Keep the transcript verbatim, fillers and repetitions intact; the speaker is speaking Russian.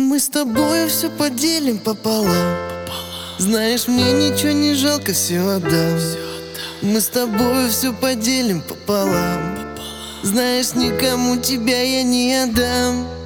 Мы с тобой все поделим пополам. Знаешь, мне ничего не жалко, все отдам. Мы с тобой все поделим пополам. Знаешь, никому тебя я не отдам.